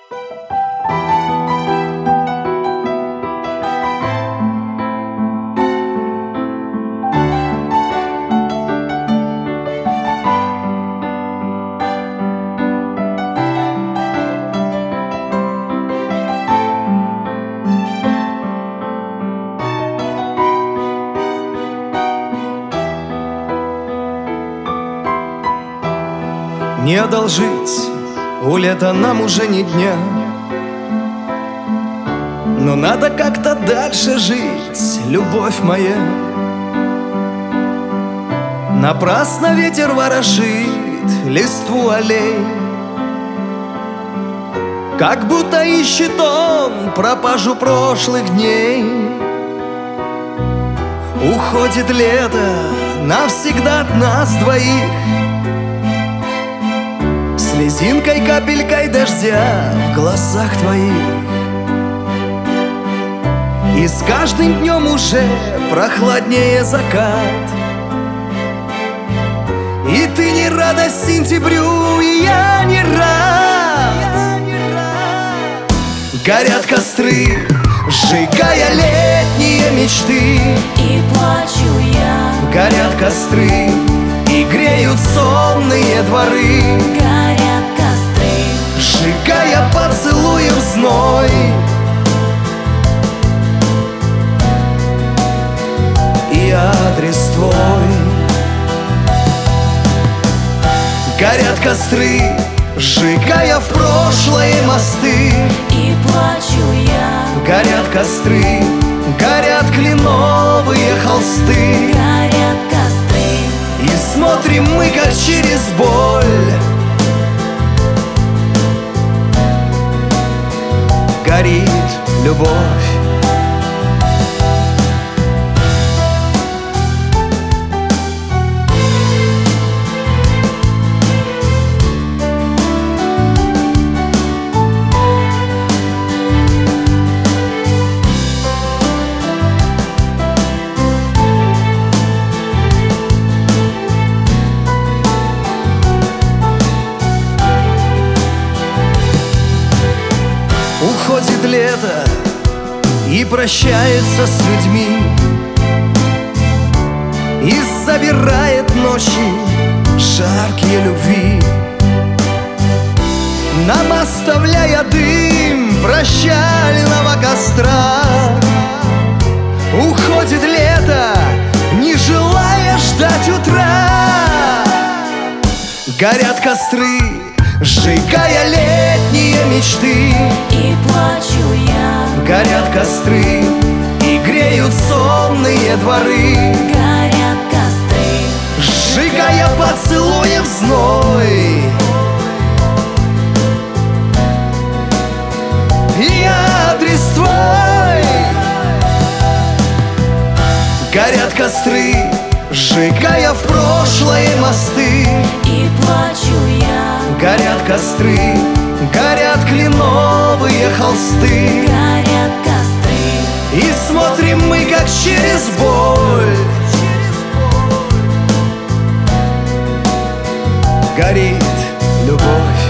Не одолжить у лета нам уже ни дня, но надо как-то дальше жить, любовь моя. Напрасно ветер ворошит листву аллей, как будто ищет он пропажу прошлых дней. Уходит лето навсегда от нас двоих, слезинкой, капелькой дождя в глазах твоих. И с каждым днем уже прохладнее закат, и ты не рада сентябрю, и я не рад. Горят костры, сжигая летние мечты, и плачу я. Горят костры и греют сонные дворы, Горят костры, сжигая поцелуем зной. И адрес твой. Горят костры, сжигая в прошлое мосты, и плачу я. Горят костры, горят кленовые холсты, Горят костры, и смотрим мы, как через боль. Горит любовь. Уходит лето и прощается с людьми, и забирает ночи жаркие любви, нам оставляя дым прощального костра. Уходит лето, не желая ждать утра. Горят костры, сжигая летние мечты, и плачу я. Горят костры и греют сонные дворы, Горят костры, сжигая поцелуем зной. И адрес твой. Горят костры, сжигая в прошлое мосты, и плачу я. Горят костры, горят кленовые холсты, Горят костры, и смотрим мы, как через боль. Горит любовь.